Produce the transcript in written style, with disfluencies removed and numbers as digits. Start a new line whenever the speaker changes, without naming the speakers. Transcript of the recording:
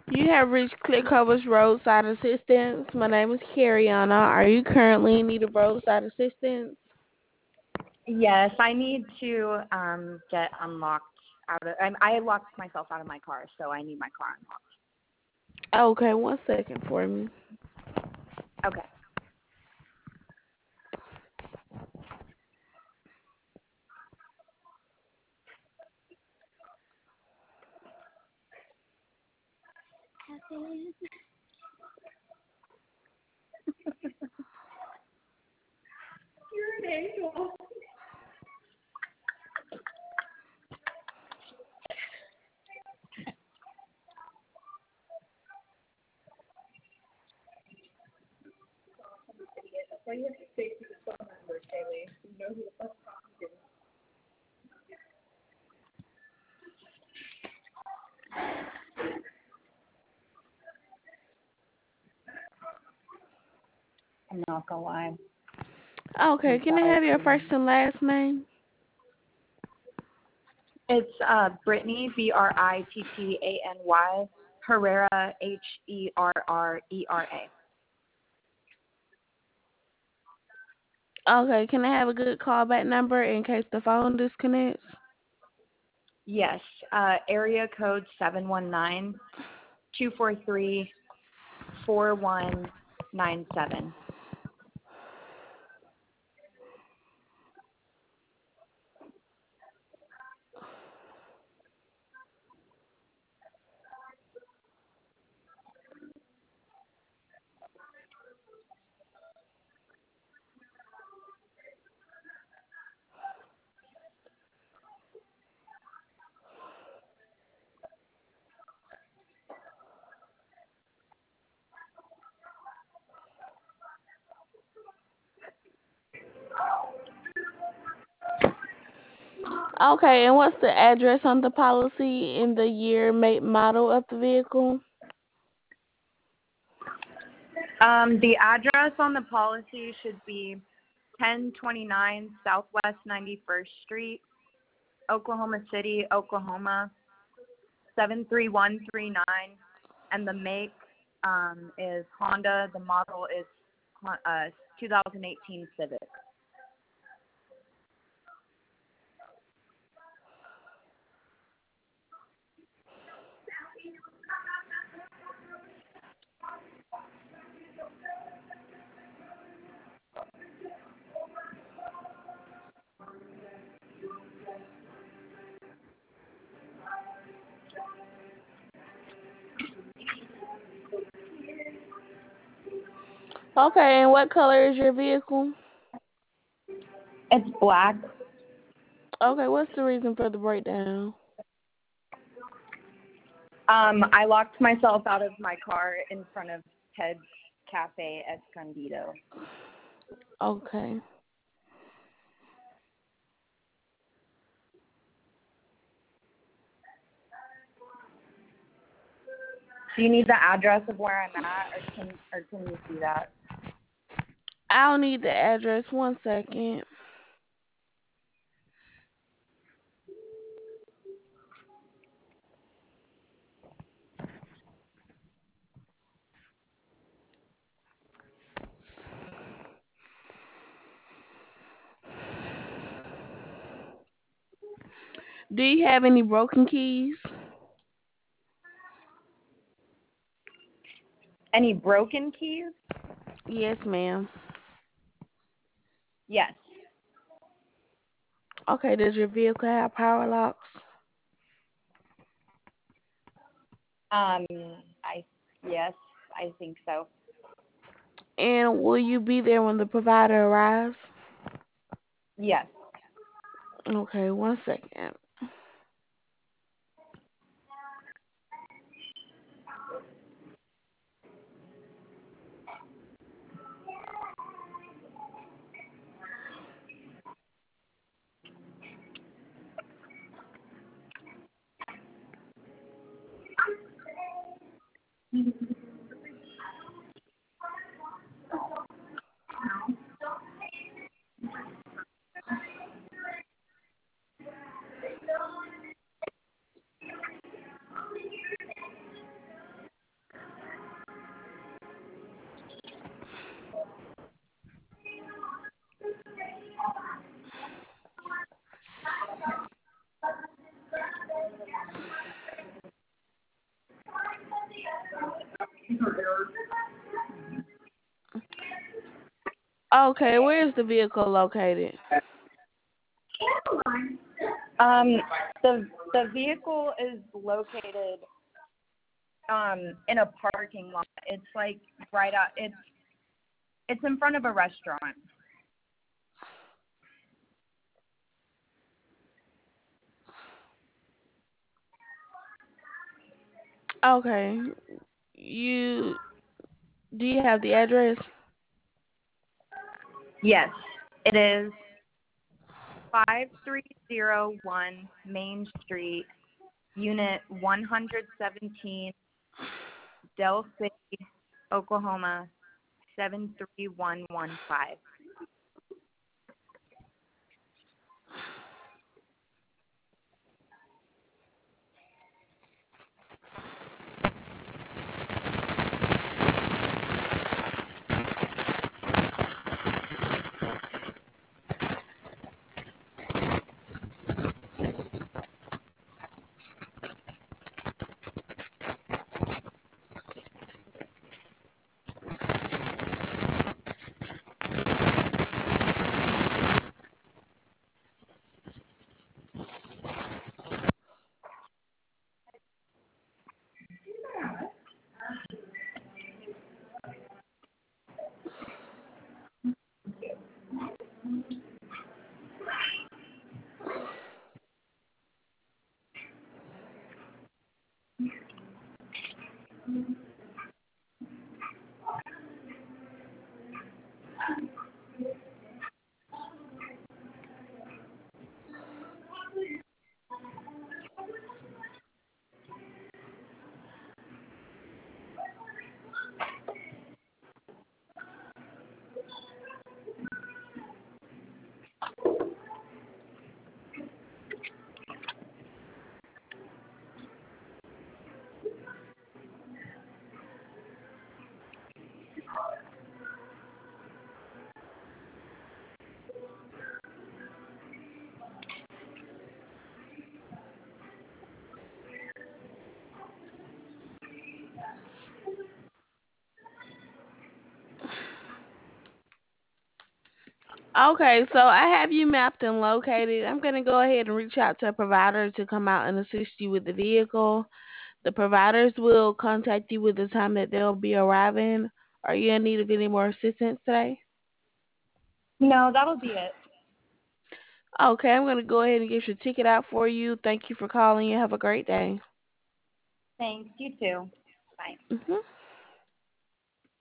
You have reached ClickCover's roadside assistance. My name is Cariana. Are you currently in need of roadside assistance?
Yes, I need to get unlocked out of. I locked myself out of my car, so I need my car unlocked.
Okay, 1 second for me.
Okay. You're an angel. That's why you have to say to the phone number, Kaylee. You know who the fuck talking to. I'm not gonna lie.
Okay,
I'm
can I
sorry.
have your first and last name?
It's Brittany, Brittany, Herrera, Herrera.
Okay, can I have a good callback number in case the phone disconnects?
Yes, area code 719-243-4197.
Okay, and what's the address on the policy and the year, make, model of the vehicle?
The address on the policy should be 1029 Southwest 91st Street, Oklahoma City, Oklahoma 73139, and the make is Honda. The model is 2018 Civic.
Okay, and what color is your vehicle?
It's black.
Okay, what's the reason for the breakdown?
I locked myself out of my car in front of Ted's Cafe Escondido.
Okay.
Do you need the address of where I'm at, or can you see that?
I'll need the address. 1 second. Do you have any broken keys?
Any broken keys?
Yes, ma'am.
Yes.
Okay, does your vehicle have power locks?
I yes, I think so.
And will you be there when the provider arrives?
Yes.
Okay, 1 second. Okay, where is the vehicle located?
Um, the vehicle is located in a parking lot. It's like right out. It's in front of a restaurant.
Okay. You do you have the address?
Yes, it is 5301 Main Street, Unit 117, Del City, Oklahoma 73115.
Okay, so I have you mapped and located. I'm gonna go ahead and reach out to a provider to come out and assist you with the vehicle. The providers will contact you with the time that they'll be arriving. Are you in need of any more assistance today?
No, that'll be it.
Okay, I'm gonna go ahead and get your ticket out for you. Thank you for calling. You have a great day.
Thanks. You too. Bye.
Mhm.